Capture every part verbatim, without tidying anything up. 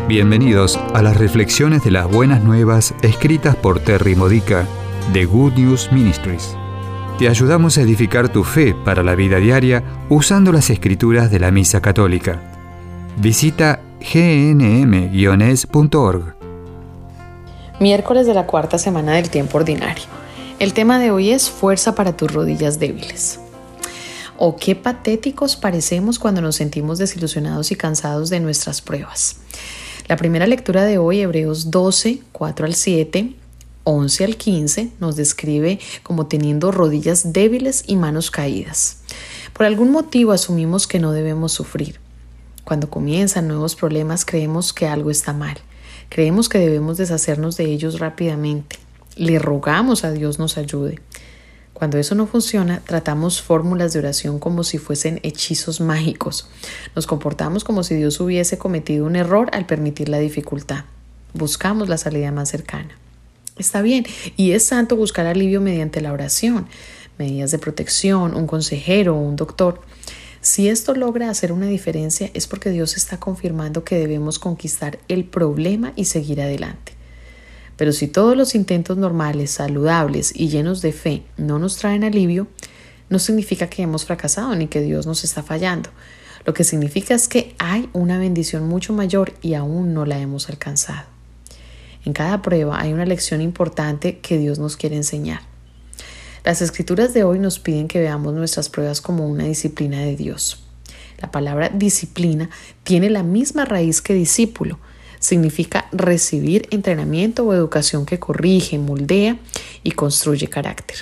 Bienvenidos a las reflexiones de las buenas nuevas escritas por Terry Modica de Good News Ministries. Te ayudamos a edificar tu fe para la vida diaria usando las escrituras de la Misa Católica. Visita g n m guion es punto org. Miércoles de la cuarta semana del tiempo ordinario. El tema de hoy es fuerza para tus rodillas débiles. Oh, qué patéticos parecemos cuando nos sentimos desilusionados y cansados de nuestras pruebas. La primera lectura de hoy, Hebreos doce, cuatro al siete, once al quince, nos describe como teniendo rodillas débiles y manos caídas. Por algún motivo asumimos que no debemos sufrir. Cuando comienzan nuevos problemas creemos que algo está mal. Creemos que debemos deshacernos de ellos rápidamente. Le rogamos a Dios nos ayude. Cuando eso no funciona, tratamos fórmulas de oración como si fuesen hechizos mágicos. Nos comportamos como si Dios hubiese cometido un error al permitir la dificultad. Buscamos la salida más cercana. Está bien, y es santo buscar alivio mediante la oración, medidas de protección, un consejero o un doctor. Si esto logra hacer una diferencia, es porque Dios está confirmando que debemos conquistar el problema y seguir adelante. Pero si todos los intentos normales, saludables y llenos de fe no nos traen alivio, no significa que hemos fracasado ni que Dios nos está fallando. Lo que significa es que hay una bendición mucho mayor y aún no la hemos alcanzado. En cada prueba hay una lección importante que Dios nos quiere enseñar. Las escrituras de hoy nos piden que veamos nuestras pruebas como una disciplina de Dios. La palabra disciplina tiene la misma raíz que discípulo. Significa recibir entrenamiento o educación que corrige, moldea y construye carácter.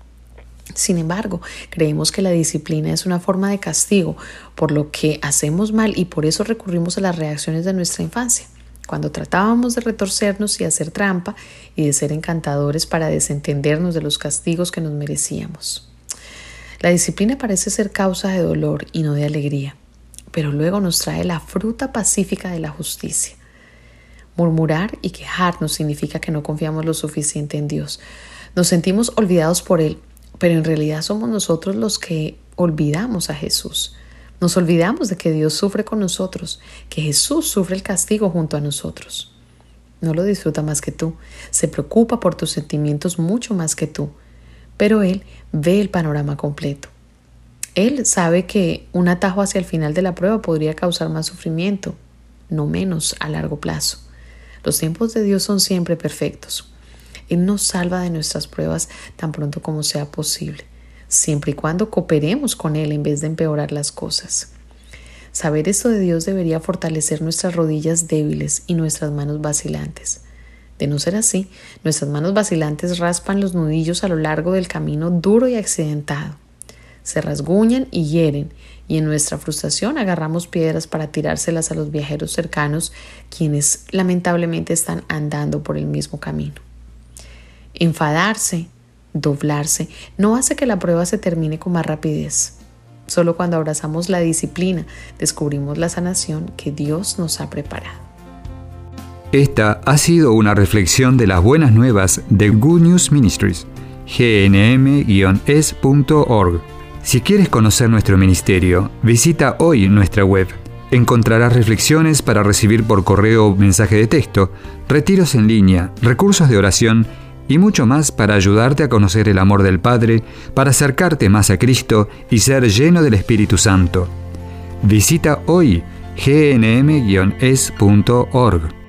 Sin embargo, creemos que la disciplina es una forma de castigo por lo que hacemos mal y por eso recurrimos a las reacciones de nuestra infancia, cuando tratábamos de retorcernos y hacer trampa y de ser encantadores para desentendernos de los castigos que nos merecíamos. La disciplina parece ser causa de dolor y no de alegría, pero luego nos trae la fruta pacífica de la justicia. Murmurar y quejarnos significa que no confiamos lo suficiente en Dios. Nos sentimos olvidados por Él, pero en realidad somos nosotros los que olvidamos a Jesús. Nos olvidamos de que Dios sufre con nosotros, que Jesús sufre el castigo junto a nosotros. No lo disfruta más que tú, se preocupa por tus sentimientos mucho más que tú, pero Él ve el panorama completo. Él sabe que un atajo hacia el final de la prueba podría causar más sufrimiento, no menos a largo plazo. Los tiempos de Dios son siempre perfectos. Él nos salva de nuestras pruebas tan pronto como sea posible, siempre y cuando cooperemos con Él en vez de empeorar las cosas. Saber esto de Dios debería fortalecer nuestras rodillas débiles y nuestras manos vacilantes. De no ser así, nuestras manos vacilantes raspan los nudillos a lo largo del camino duro y accidentado. Se rasguñan y hieren, y en nuestra frustración agarramos piedras para tirárselas a los viajeros cercanos, quienes lamentablemente están andando por el mismo camino. Enfadarse, doblarse, no hace que la prueba se termine con más rapidez. Solo cuando abrazamos la disciplina, descubrimos la sanación que Dios nos ha preparado. Esta ha sido una reflexión de las buenas nuevas de Good News Ministries, g n m guion es punto org. Si quieres conocer nuestro ministerio, visita hoy nuestra web. Encontrarás reflexiones para recibir por correo o mensaje de texto, retiros en línea, recursos de oración y mucho más para ayudarte a conocer el amor del Padre, para acercarte más a Cristo y ser lleno del Espíritu Santo. Visita hoy g n m guion es punto org.